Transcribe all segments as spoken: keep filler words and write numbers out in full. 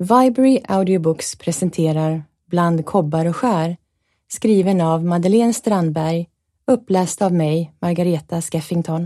Viberry Audiobooks presenterar Bland kobbar och skär, skriven av Madeleine Strandberg, uppläst av mig, Margareta Skeffington.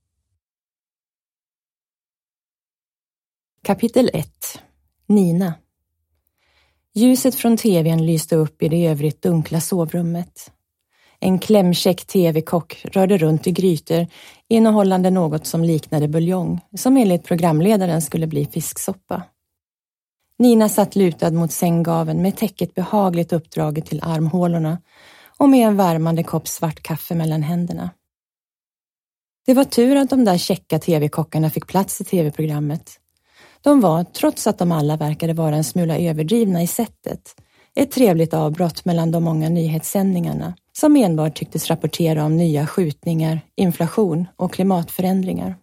Kapitel ett. Nina. Ljuset från tvn lyste upp i det övrigt dunkla sovrummet. En klämkäck tv-kock rörde runt i grytor innehållande något som liknade buljong, som enligt programledaren skulle bli fisksoppa. Nina satt lutad mot sänggaveln med täcket behagligt uppdraget till armhålorna och med en värmande kopp svart kaffe mellan händerna. Det var tur att de där käcka tv-kockarna fick plats i tv-programmet. De var, trots att de alla verkade vara en smula överdrivna i sättet, ett trevligt avbrott mellan de många nyhetssändningarna som enbart tycktes rapportera om nya skjutningar, inflation och klimatförändringar.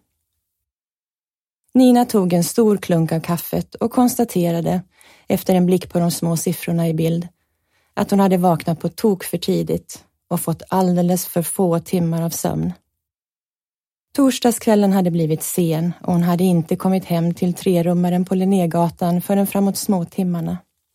Nina tog en stor klunk av kaffet och konstaterade, efter en blick på de små siffrorna i bild, att hon hade vaknat på tok för tidigt och fått alldeles för få timmar av sömn. Torsdagskvällen hade blivit sen och hon hade inte kommit hem till trerummaren på Linnégatan förrän framåt småtimmarna.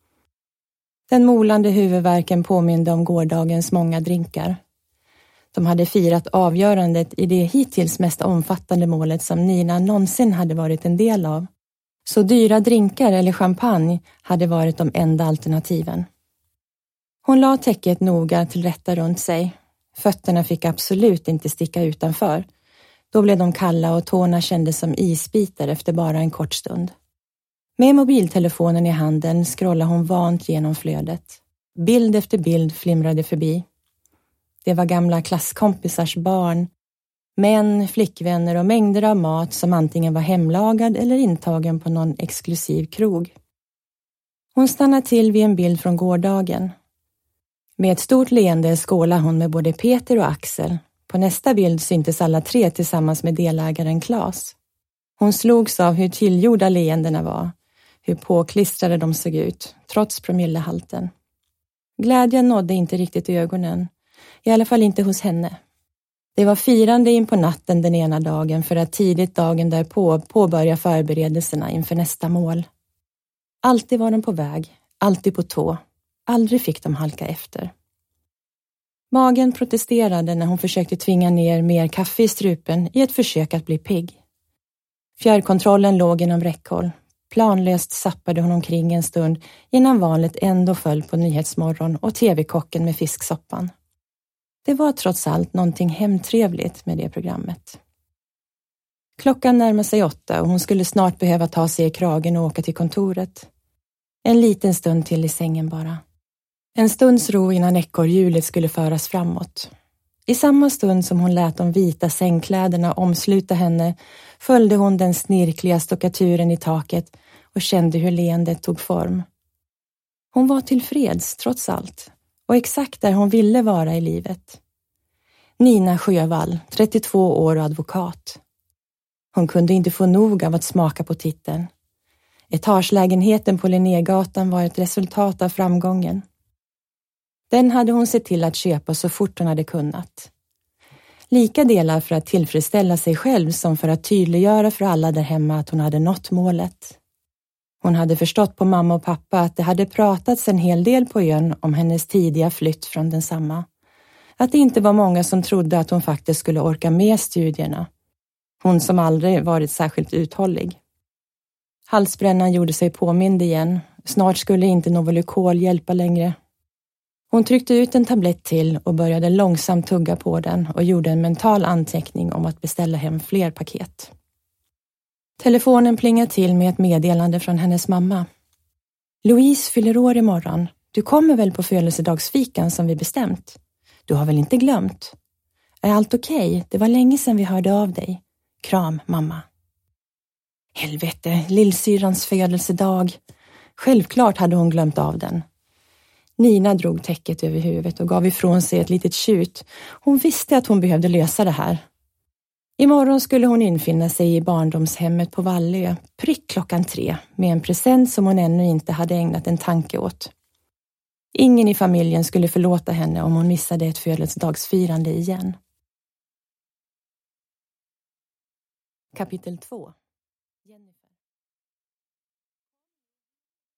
Den molande huvudvärken påminde om gårdagens många drinkar. De hade firat avgörandet i det hittills mest omfattande målet som Nina någonsin hade varit en del av. Så dyra drinkar eller champagne hade varit de enda alternativen. Hon la täcket noga till rätta runt sig. Fötterna fick absolut inte sticka utanför. Då blev de kalla och tårna kändes som isbitar efter bara en kort stund. Med mobiltelefonen i handen scrollade hon vant genom flödet. Bild efter bild flimrade förbi. Det var gamla klasskompisars barn, män, flickvänner och mängder av mat som antingen var hemlagad eller intagen på någon exklusiv krog. Hon stannade till vid en bild från gårdagen. Med ett stort leende skålade hon med både Peter och Axel. På nästa bild syntes alla tre tillsammans med delägaren Claes. Hon slogs av hur tillgjorda leendena var, hur påklistrade de såg ut, trots promillehalten. Glädjen nådde inte riktigt ögonen, i alla fall inte hos henne. Det var firande in på natten den ena dagen för att tidigt dagen därpå påbörja förberedelserna inför nästa mål. Alltid var de på väg, alltid på tå, aldrig fick de halka efter. Magen protesterade när hon försökte tvinga ner mer kaffe i strupen i ett försök att bli pigg. Fjärrkontrollen låg inom räckhåll. Planlöst sappade hon omkring en stund innan valet ändå föll på Nyhetsmorgon och tv-kocken med fisksoppan. Det var trots allt någonting hemtrevligt med det programmet. Klockan närmade sig åtta och hon skulle snart behöva ta sig i kragen och åka till kontoret. En liten stund till i sängen bara. En stunds ro innan ekorrhjulet skulle föras framåt. I samma stund som hon lät de vita sängkläderna omsluta henne följde hon den snirkliga stuckaturen i taket och kände hur leendet tog form. Hon var tillfreds trots allt och exakt där hon ville vara i livet. Nina Sjövall, trettiotvå år och advokat. Hon kunde inte få nog av att smaka på titeln. Etagelägenheten på Linnégatan var ett resultat av framgången. Den hade hon sett till att köpa så fort hon hade kunnat. Lika delar för att tillfredsställa sig själv som för att tydliggöra för alla där hemma att hon hade nått målet. Hon hade förstått på mamma och pappa att det hade pratats en hel del på ön om hennes tidiga flytt från densamma. Att det inte var många som trodde att hon faktiskt skulle orka med studierna. Hon som aldrig varit särskilt uthållig. Halsbrännan gjorde sig påmind igen. Snart skulle inte Novolukol hjälpa längre. Hon tryckte ut en tablett till och började långsamt tugga på den och gjorde en mental anteckning om att beställa hem fler paket. Telefonen plingade till med ett meddelande från hennes mamma. Louise fyller år imorgon. Du kommer väl på födelsedagsfikan som vi bestämt? Du har väl inte glömt? Är allt okej? Okay? Det var länge sedan vi hörde av dig. Kram, mamma. Helvete, lillsyrrans födelsedag. Självklart hade hon glömt av den. Nina drog täcket över huvudet och gav ifrån sig ett litet tjut. Hon visste att hon behövde lösa det här. Imorgon skulle hon infinna sig i barndomshemmet på Vallö, prick klockan tre, med en present som hon ännu inte hade ägnat en tanke åt. Ingen i familjen skulle förlåta henne om hon missade ett födelsedagsfirande igen. Kapitel två.